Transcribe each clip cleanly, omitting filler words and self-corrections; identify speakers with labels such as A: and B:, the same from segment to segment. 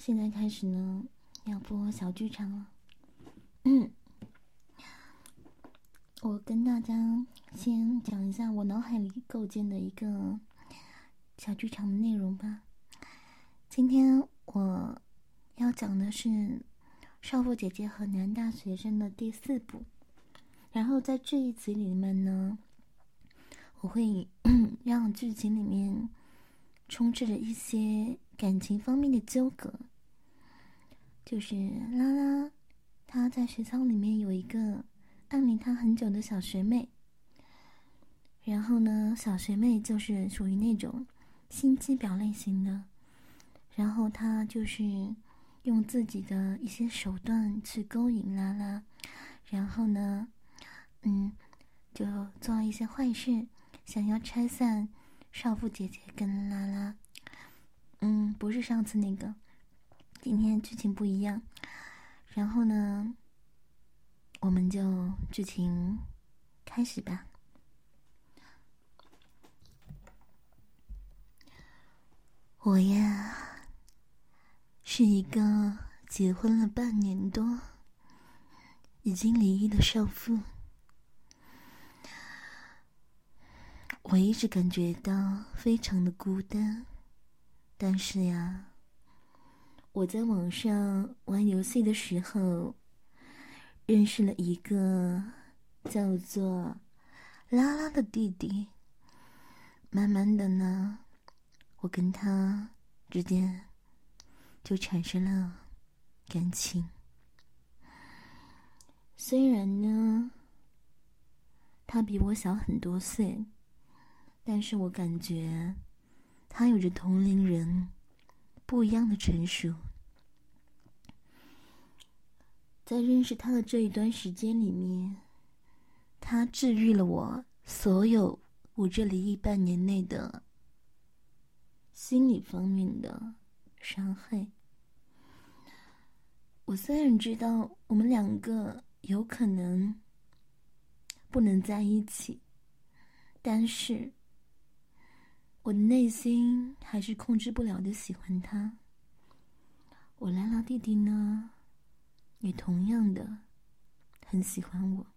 A: 现在开始呢，要播小剧场了。我跟大家先讲一下我脑海里构建的一个小剧场的内容吧。今天我要讲的是少妇姐姐和男大学生的第4部，然后在这一集里面呢，我会让剧情里面充斥着一些感情方面的纠葛。就是拉拉她在学校里面有一个暗恋她很久的小学妹，然后呢，小学妹就是属于那种心机婊类型的，然后她就是用自己的一些手段去勾引拉拉，然后呢就做一些坏事，想要拆散少妇姐姐跟拉拉。不是上次那个，今天剧情不一样。然后呢，我们就剧情开始吧。我呀，是一个结婚了半年多，已经离异的少妇。我一直感觉到非常的孤单，但是呀，我在网上玩游戏的时候，认识了一个叫做拉拉的弟弟。慢慢的呢，我跟他之间就产生了感情。虽然呢，他比我小很多岁，但是我感觉他有着同龄人不一样的成熟。在认识他的这一段时间里面，他治愈了我所有我这离异半年内的心理方面的伤害。我虽然知道我们两个有可能不能在一起，但是我的内心还是控制不了的喜欢他。我拉拉弟弟呢，也同样的很喜欢我。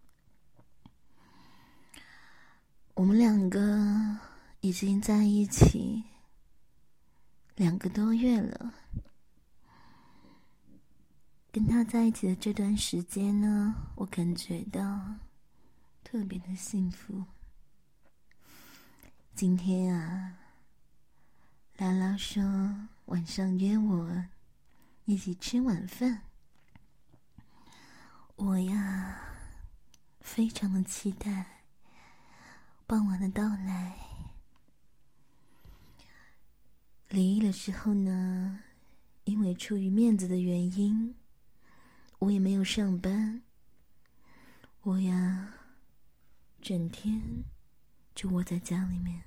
A: 我们两个已经在一起2个多月了。跟他在一起的这段时间呢，我感觉到特别的幸福。今天啊，拉拉说晚上约我一起吃晚饭。我呀，非常的期待傍晚的到来。离异了之后呢，因为出于面子的原因，我也没有上班。我呀，整天就窝在家里面。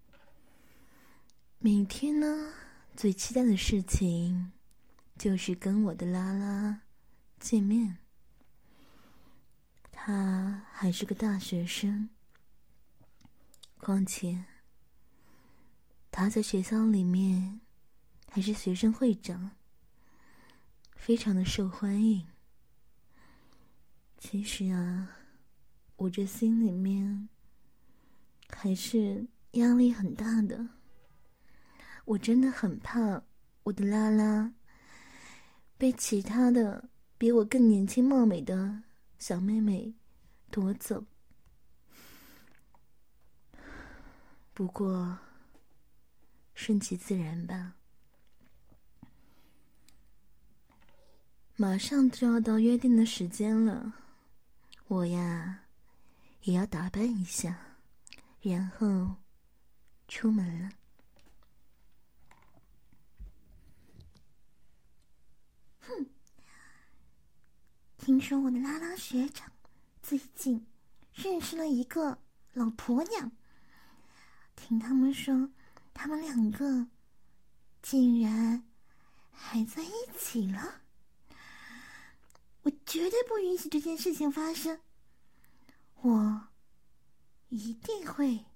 A: 每天呢，最期待的事情就是跟我的拉拉见面。他还是个大学生，况且他在学校里面还是学生会长，非常的受欢迎。其实啊，我这心里面还是压力很大的。我真的很怕我的拉拉被其他的比我更年轻貌美的小妹妹夺走。不过顺其自然吧。马上就要到约定的时间了，我呀也要打扮一下，然后出门了。听说我的拉拉学长最近认识了一个老婆娘，听他们说他们2个竟然还在一起了。我绝对不允许这件事情发生，我一定会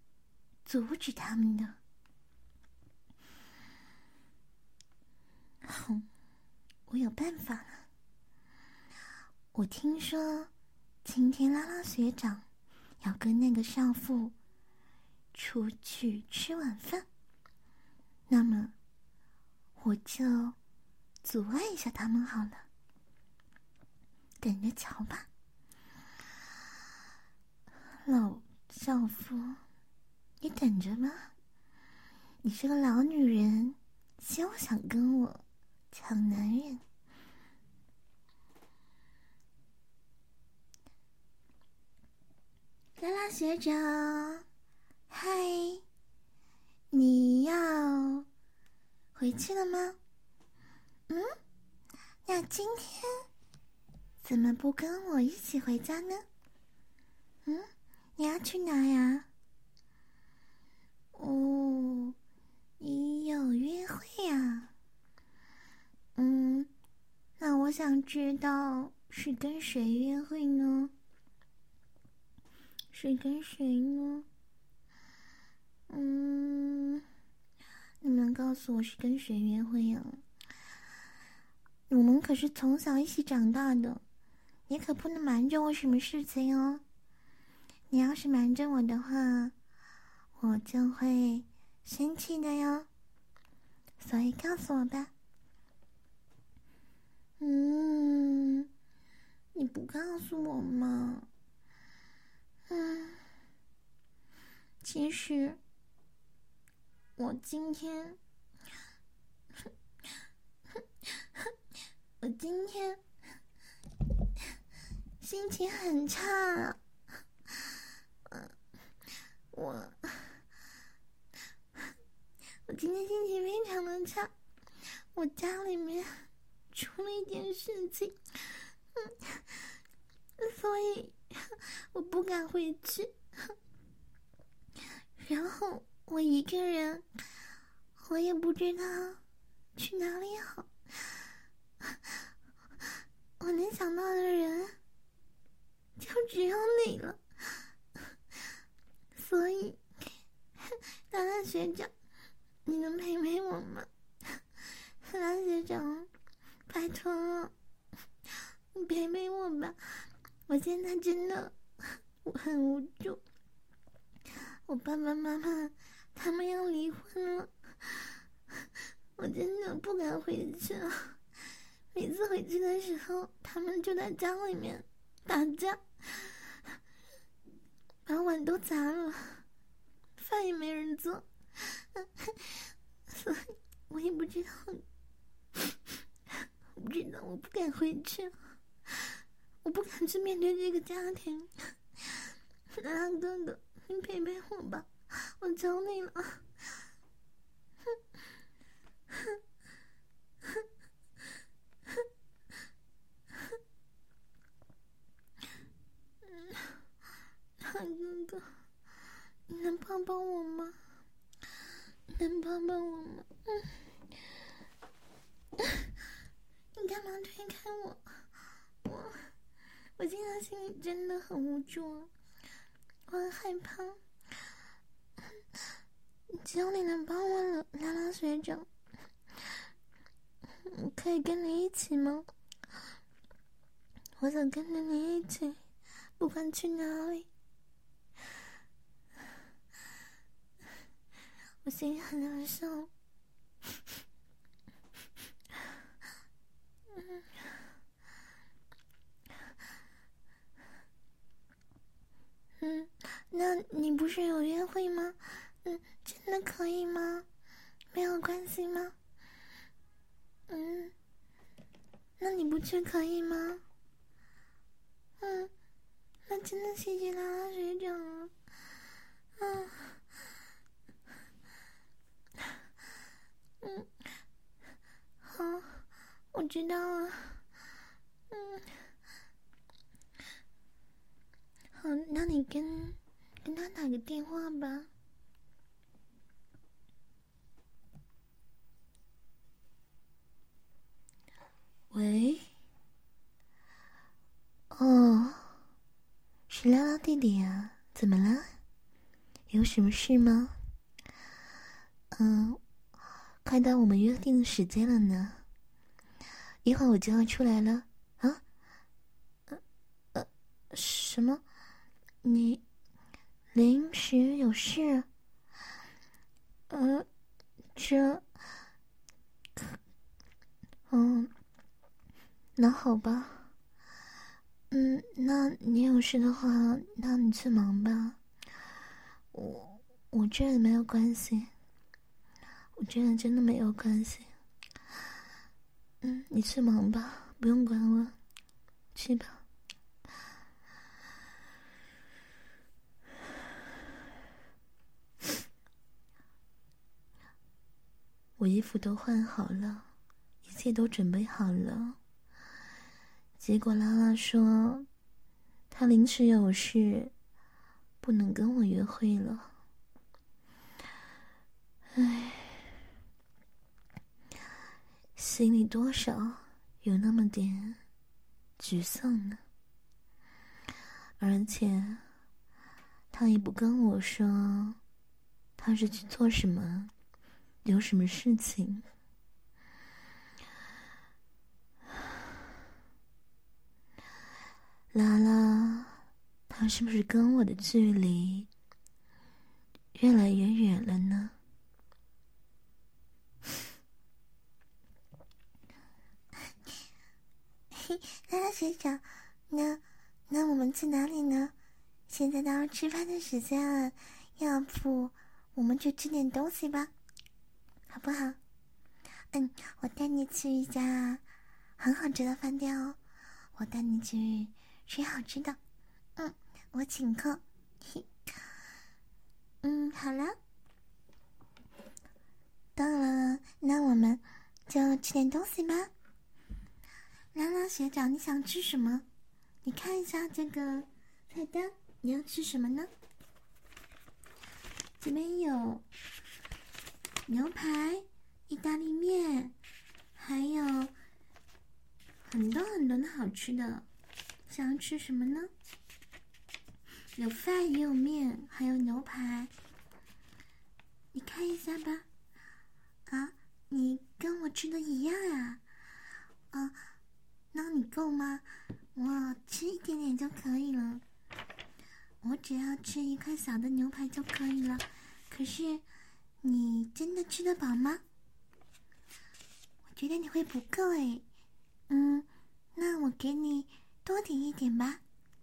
A: 阻止他们的。 我有办法了。我听说今天拉拉学长要跟那个少妇出去吃晚饭，那么我就阻碍一下他们好了，等着瞧吧。老少妇，你等着吧，你是个老女人，休想跟我抢男人。拉拉学长，嗨，你要回去了吗？那今天怎么不跟我一起回家呢？你要去哪呀？哦，你有约会呀？那我想知道是跟谁约会呢？是跟谁呢？你们告诉我是跟谁约会呀？我们可是从小一起长大的，你可不能瞒着我什么事情哦。你要是瞒着我的话，我就会生气的哟。所以告诉我吧。你不告诉我嘛？其实我今天心情很差。我今天心情非常的差，我家里面出了一点事情，所以我不敢回去。然后我一个人，我也不知道去哪里好。我能想到的人就只有你了，所以拉拉学长，你能陪陪我吗？拉拉学长，拜托了，你陪陪我吧，我现在真的我很无助，我爸爸妈妈他们要离婚了，我真的不敢回去了。每次回去的时候，他们就在家里面打架，把碗都砸了，饭也没人做，所以我也不知道，我不敢回去，我不敢去面对这个家庭。拉拉哥哥，你陪陪我吧，我求你了。哥哥，你能抱抱我吗？能抱抱我吗？你干嘛推开我？我现在心里真的很无助，我很害怕。只要你能帮我了，拉拉学长，我可以跟你一起吗？我想跟着你一起，不管去哪里。我心里很难受。那你不是有约会吗？真的可以吗？没有关系吗？那你不去可以吗？那真的谢谢拉拉学长了。好，我知道了。好，那你跟他打个电话吧。喂，哦，是拉拉弟弟啊，怎么了？有什么事吗？快到我们约定的时间了呢， 一会儿我就要出来了啊。什么？你临时有事？这，那好吧。那你有事的话，那你去忙吧。我这没有关系，我这真的没有关系。你去忙吧，不用管我，去吧。我衣服都换好了，一切都准备好了。结果拉拉说，她临时有事，不能跟我约会了。唉，心里多少有那么点沮丧呢。而且，她也不跟我说，她是去做什么，有什么事情。拉拉，她是不是跟我的距离越来越远了呢？拉拉学长，那我们去哪里呢？现在到吃饭的时间了，要不我们就吃点东西吧，好不好？我带你去一家很好吃的饭店哦，我带你去吃好吃的。我请客。好了。到了，那我们就吃点东西吧。拉拉学长，你想吃什么？你看一下这个菜单，你要吃什么呢？这边有牛排、意大利面，还有很多很多的好吃的。想要吃什么呢？有饭也有面，还有牛排。你看一下吧。你跟我吃的一样啊。那你够吗？我吃一点点就可以了。我只要吃一块小的牛排就可以了。可是，你真的吃得饱吗？我觉得你会不够诶。那我给你多点一点吧。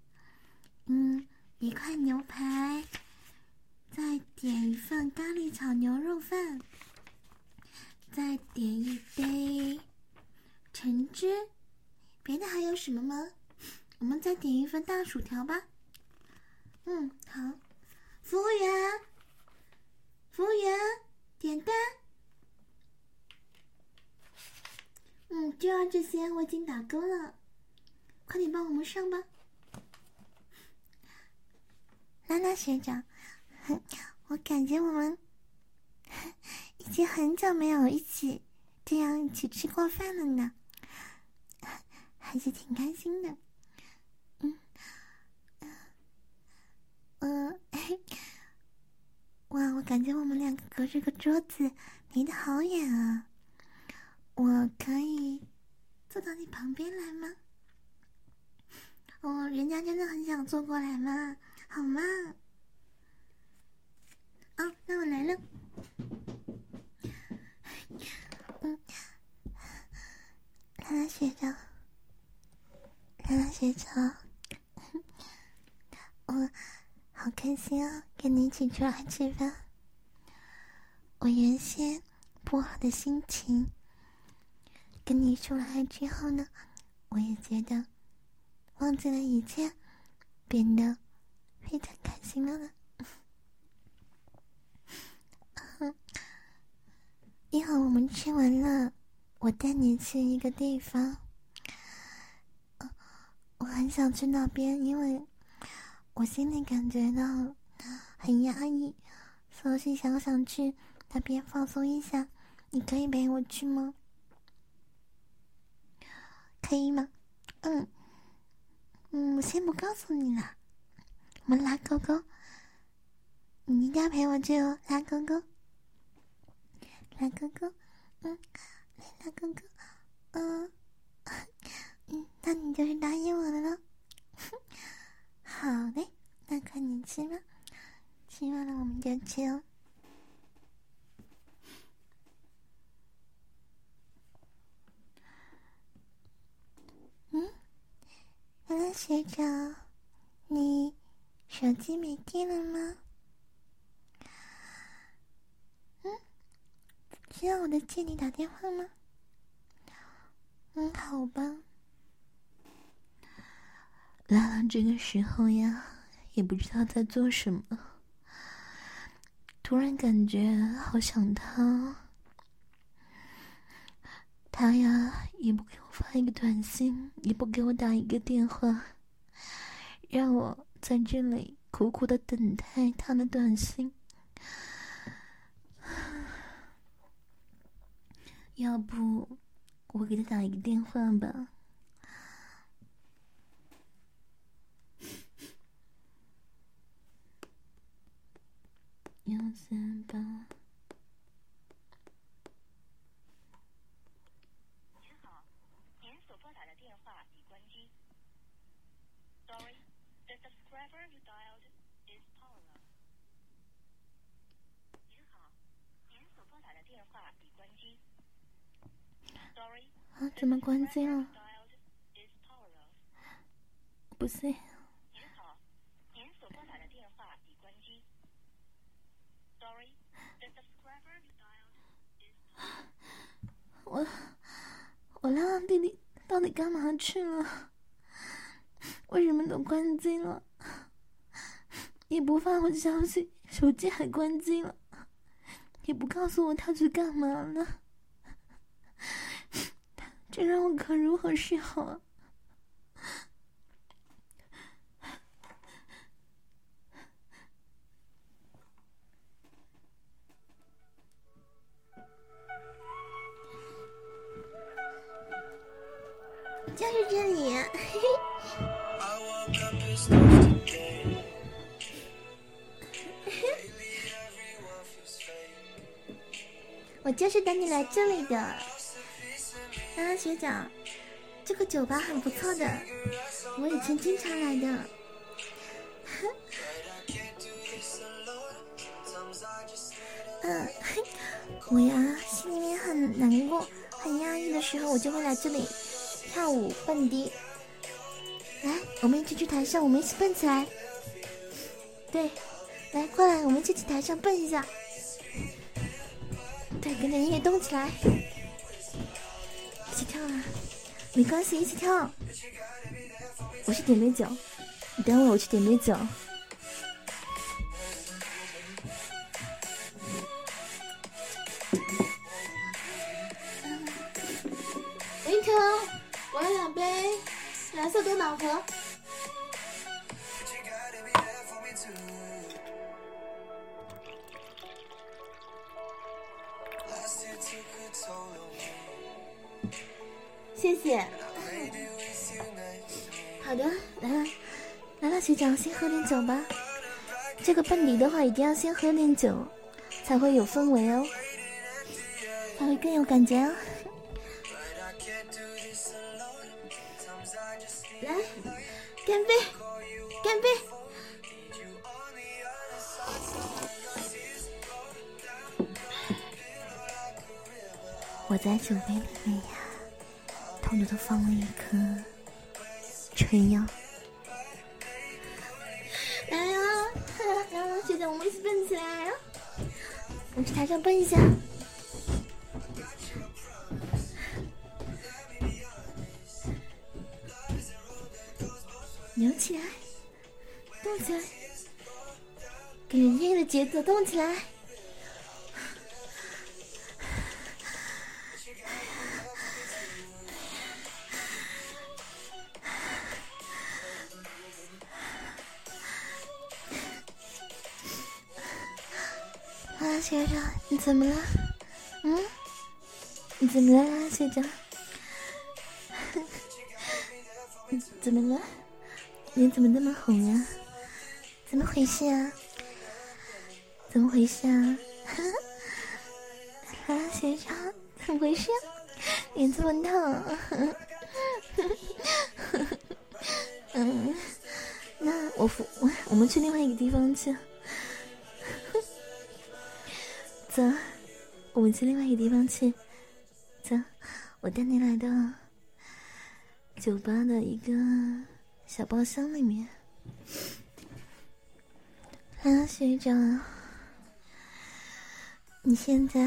A: 一块牛排，再点一份咖喱炒牛肉饭，再点一杯橙汁。别的还有什么吗？我们再点一份大薯条吧。好。服务员，点单。就要这些，我已经打勾了，快点帮我们上吧。拉拉学长，我感觉我们已经很久没有一起吃过饭了呢，还是挺开心的。哇，我感觉我们两个隔着个桌子离得好远啊。我可以坐到你旁边来吗？人家真的很想坐过来嘛，好吗？那我来了。拉拉学长，我好开心啊，跟你一起出来吃饭。我原先不好的心情跟你出来之后呢，我也觉得忘记了一切，变得非常开心了呢。一会儿我们吃完了，我带你去一个地方。我很想去那边，因为我心里感觉到很压抑，所以想去那边放松一下。你可以陪我去吗？可以吗？我先不告诉你了。我们拉勾勾，你一定要陪我去哦，拉勾勾，拉勾勾，拉勾勾， 就是答应我的了。好嘞，那快点吃吧，吃完了我们就去哦。原来学长，你手机没电了吗？需要我的借你打电话吗？好吧。拉拉这个时候呀，也不知道在做什么，突然感觉好想他。他呀，也不给我发一个短信，也不给我打一个电话，让我在这里苦苦的等待他的短信。要不我给他打一个电话吧。138。
B: 您好，您所拨打的电话已关机。Sorry, the subscriber you dialed is power off. 您好，您所拨打的电话已关机。Sorry,
A: 怎么关机了？
B: is power off.
A: 不是。
B: 您好，您所拨打的电话已关机。Sorry, the subscriber you dialed is power off.
A: 我拉拉弟弟到底干嘛去了？为什么都关机了？也不发我消息，手机还关机了，也不告诉我他去干嘛了，这让我可如何是好啊？就是这里啊，嘿嘿。我就是等你来这里的。学长，这个酒吧很不错的，我以前经常来的。我呀，心里面很难过、很压抑的时候，我就会来这里跳舞蹦迪。来，我们一起去台上，我们一起蹦起来。对，来过来，我们一起去台上蹦一下。对，跟着音乐动起来，一起跳啊！没关系，一起跳。我去点杯酒，你等我，我去点杯酒。林晨，我要2杯蓝色多瑙河。谢谢。好的，来学长，先喝点酒吧。这个蹦迪的话，一定要先喝点酒，才会有氛围哦，才会更有感觉哦。来，干杯，干杯！我在酒杯里面呀，偷偷的放了一颗春药。来呀，来，学长，我们一起蹦起来啊！我们去台上蹦一下。扭起来，动起来，跟着音乐的节奏动起来。学长，你怎么了？你怎么了，学长？怎么了？脸怎么那么红啊？怎么回事啊？怎么回事啊？学长，怎么回事？脸这么烫？ 那我们去另外一个地方去。走，我们去另外一个地方去。走，我带你来到酒吧的一个小包厢里面。来啊，学长，你现在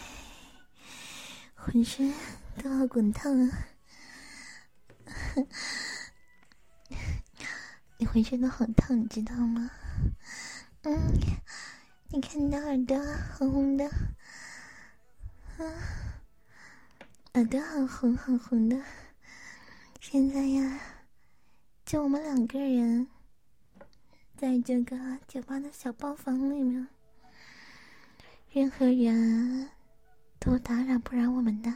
A: 浑身都好滚烫啊！你浑身都好烫，你知道吗？你看你的耳朵红红的，耳朵好红好红的。现在呀，就我们2个人在这个酒吧的小包房里面，任何人都打扰不了我们的。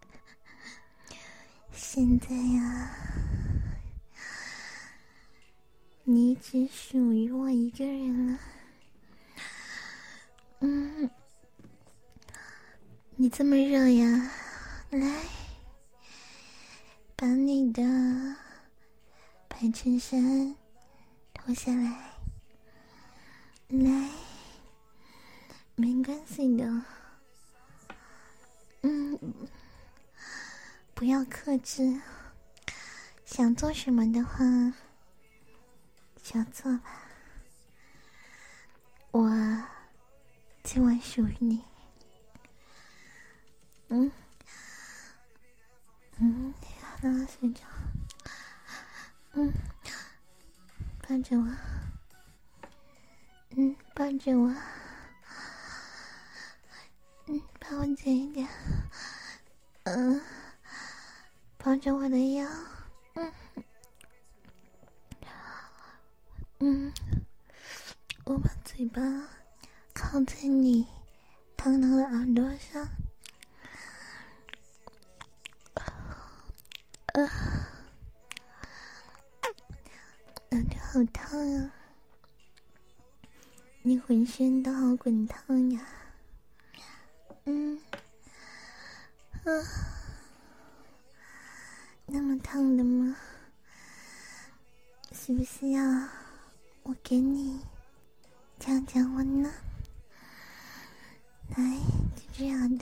A: 现在呀，你只属于我一个人了。你这么热呀，来，把你的白衬衫脱下来，来，没关系的，不要克制，想做什么的话就做吧，我今晚属于你。好了，学长，抱着我，抱着我，抱我紧一点，抱着我的腰，我把嘴巴靠在你烫烫的耳朵上，耳朵好烫啊，你浑身都好滚烫呀，那么烫的吗？需不需要我给你降降温呢？来，就这样的，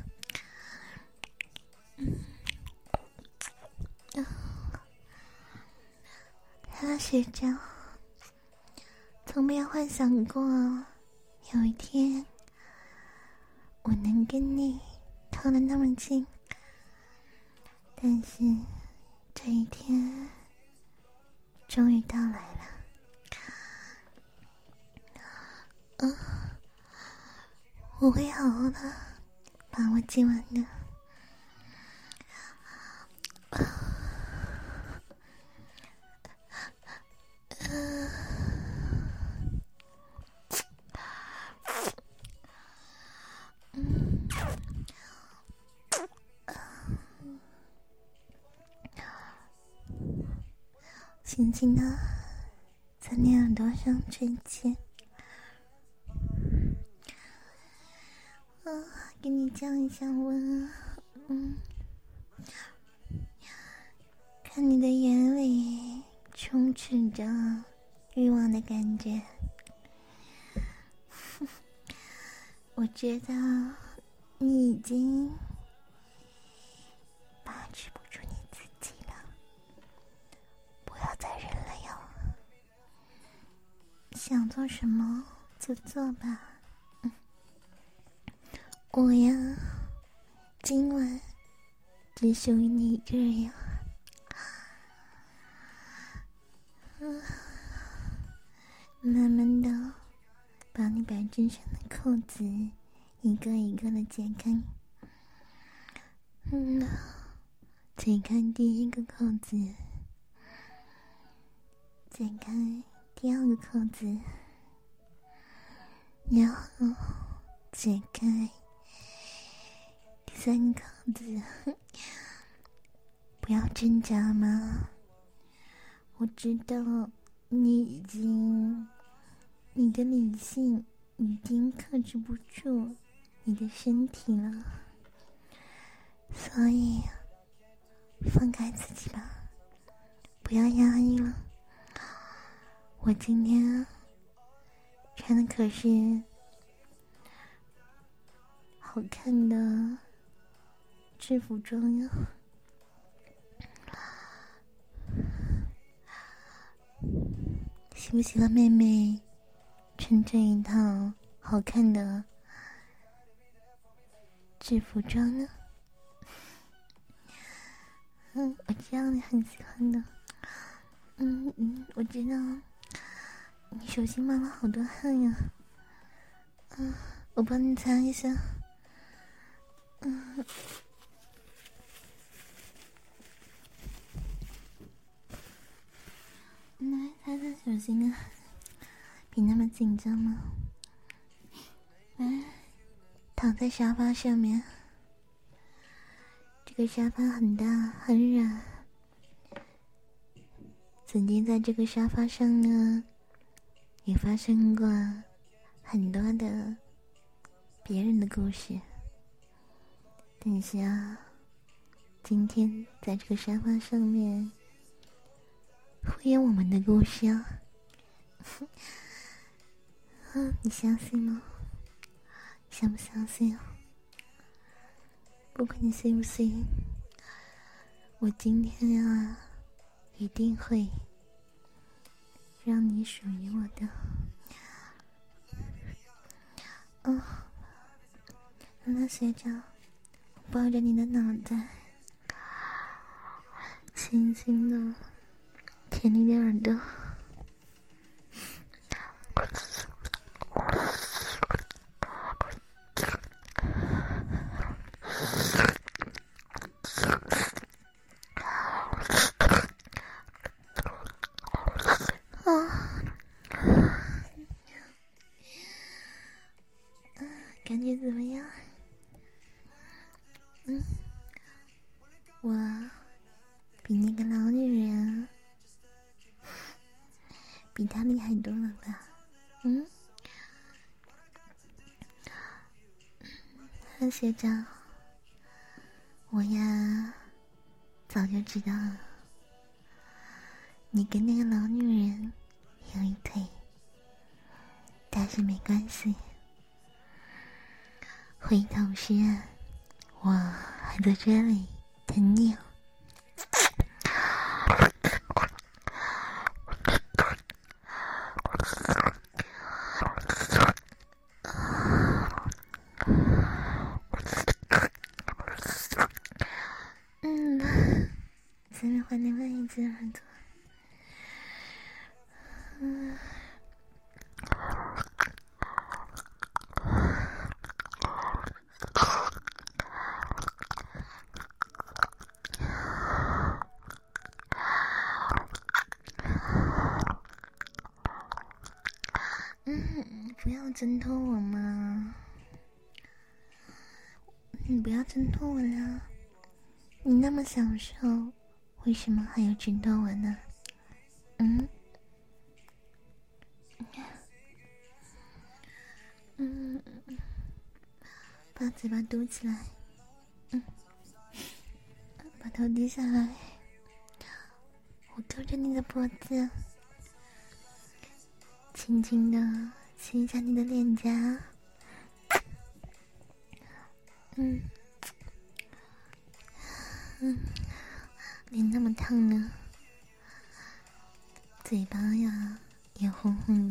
A: 来了，学长，从没有幻想过有一天我能跟你靠得那么近，但是这一天终于到来了。我会好好的把握今晚的。轻轻的在你耳朵上吹气，给你降一下温啊，看你的眼里充斥着欲望的感觉，我知道你已经把持不住你自己了，不要再忍了哟，想做什么就做吧。我呀，今晚只属于你一个人呀。慢慢的把你白衬衫的扣子一个一个的解开。解开第一个扣子，解开第2个扣子，然后解开第3个扣子。不要挣扎嘛，我知道你的理性已经克制不住你的身体了，所以放开自己吧，不要压抑了。 我今天穿的可是好看的制服装呀。喜不喜欢妹妹穿这一套好看的制服装呢？我知道你很喜欢的。我知道你手心冒了好多汗呀。我帮你擦一下。来擦擦手心啊，别那么紧张嘛。来，躺在沙发上面，这个沙发很大很软。曾经在这个沙发上呢，也发生过很多的别人的故事。但是啊，今天在这个沙发上面会有我们的故事啊。你相信吗？相不相信啊？不管你信不信，我今天啊一定会让你属于我的。那学长，抱着你的脑袋，轻轻的舔你的耳朵。感觉怎么样？我比那个老女人比她厉害多了吧？学长，我呀早就知道了，你跟那个老女人有一腿，但是没关系，回头是岸，我还在这里等你。下面换另外一只耳朵。不要挣脱我嘛！你不要挣脱我了，你那么享受，为什么还要挣脱我呢？把嘴巴嘟起来，把头低下来，我勾着你的脖子，轻轻的亲一下你的脸颊。脸那么烫呢，嘴巴呀也红红的，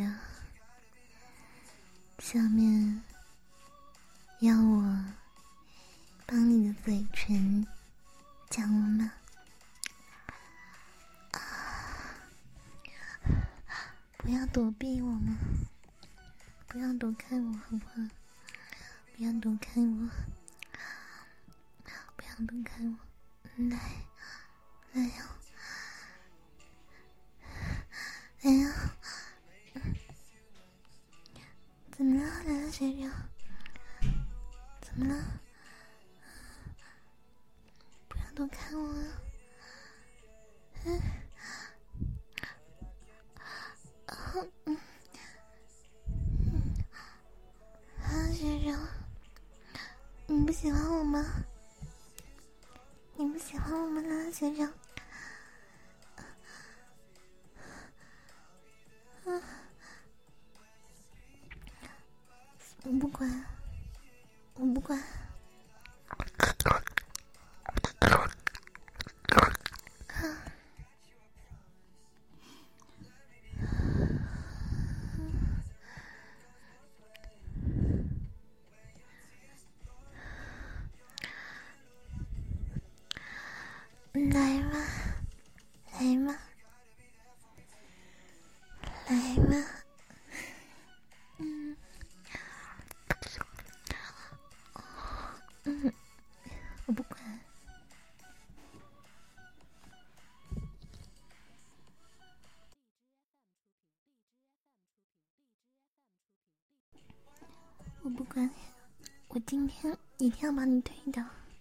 A: 下面要我帮你的嘴唇降温吗？不要躲避我嘛，不要躲开我好不好？不要躲开我，不要躲开我，来呀，来呀！怎么了，来了学长？怎么了？不要躲开我啊！学长，你不喜欢我吗？你不喜欢我们了，学长？ 我不管，我不管。来吧，来吧，来吧。我不管。我不管，我今天一定要把你推倒。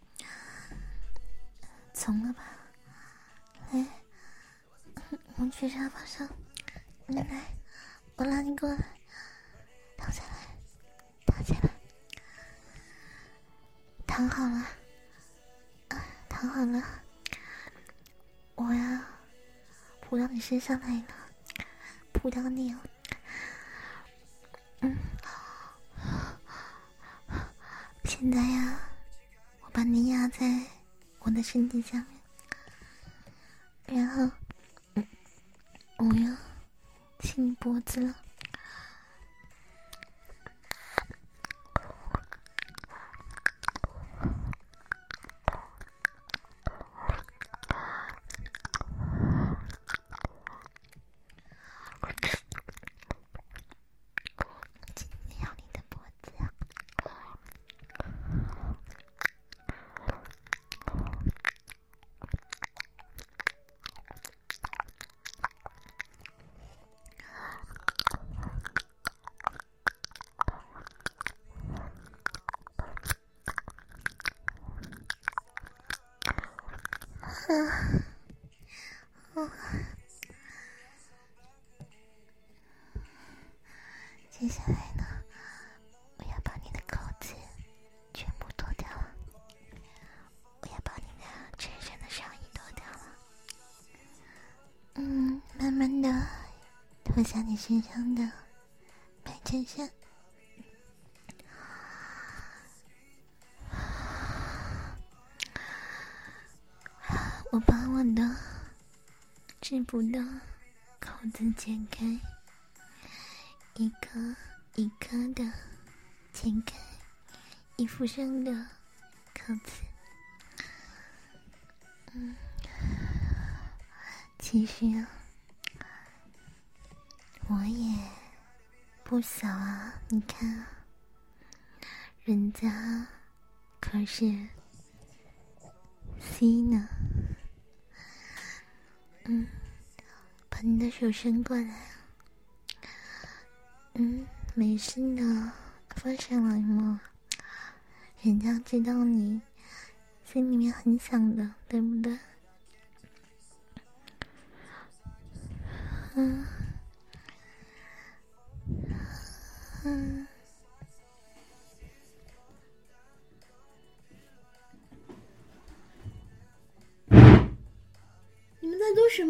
A: 从了吧，来，我们去沙发上，来，我拉你过来，躺下来，躺下来，躺好了，躺好了，我要扑到你身上来了，扑到你了。现在呀，我把你压在我的身体下面，然后我要亲你脖子了。亲咬你的脖子呀！接下来呢，我要把你的扣子全部脱掉了，我要把你的衬衫的上衣脱掉了。慢慢的脱下你身上的白衬衫。我把我的制服的扣子解开，一颗一颗的解开衣服上的扣子。其实啊，我也不小啊，你看啊，人家可是 C 呢。把你的手伸过来。没事的，放上来嘛。人家知道你心里面很想的，对不对？
C: 你们在做什么？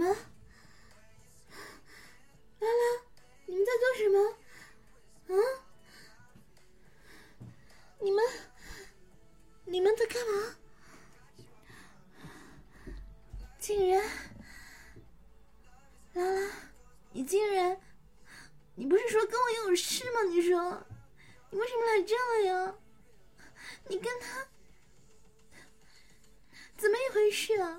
C: 拉拉，你们在做什么？你们在干嘛？竟然，拉拉，你竟然，你不是说跟我有事吗？你说，你为什么来这了呀？你跟他怎么一回事啊？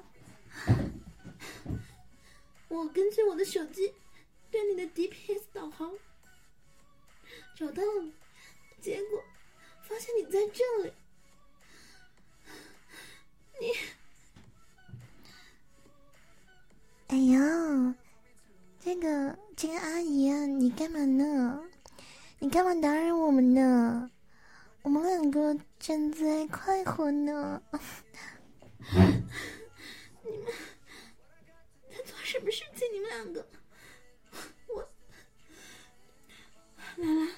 C: 我根据我的手机对你的 GPS 导航找到了你，结果发现你在这里。你，
A: 哎呦，这个阿姨啊，你干嘛呢？你干嘛打扰我们呢？我们两个正在快活呢。
C: 你们在做什么事情？你们两个，我，来来，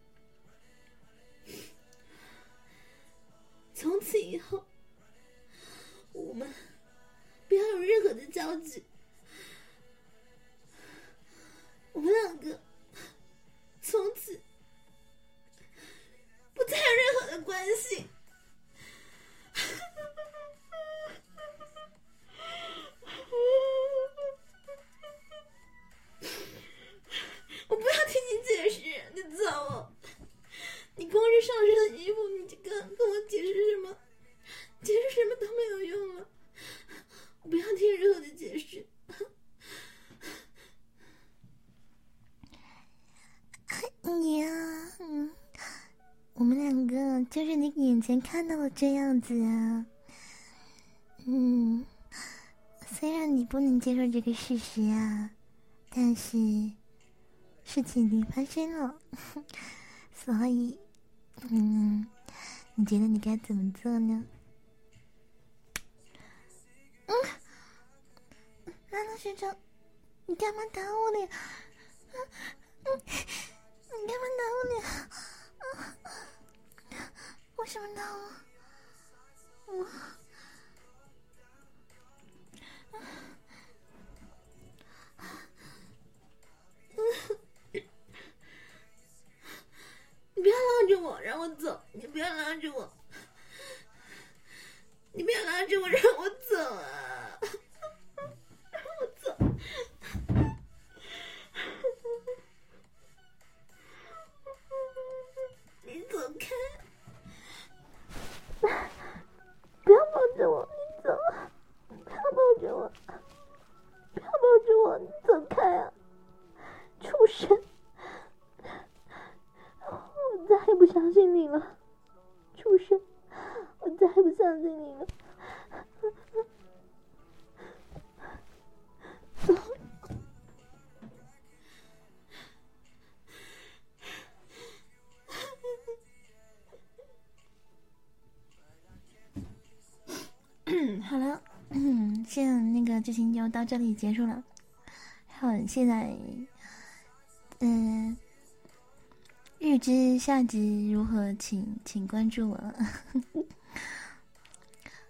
C: 从此以后，我们不要有任何的交集。我们两个从此不再有任何的关系。我不要听你解释，你走！你光是上身的衣服，你就跟我解释什么？解释什么都没有用了。我不要听任何的解释。
A: 呀，我们两个就是你眼前看到的这样子啊。虽然你不能接受这个事实啊，但是事情已经发生了，所以，你觉得你该怎么做呢？兰兰学长，你干嘛打我脸？你干嘛打我脸？为什么打我？
C: 你不要拉着我，让我走！你不要拉着我！你不要拉着我，让我走啊！让我走！你走开！不要抱着我，你走！不要抱着我！不要抱着我，你走开啊！畜生！我再也不相信你了，畜生！我再也不相信你了。
A: 好了，现在那个剧情就到这里结束了。好，现在，预知下集如何，请关注我。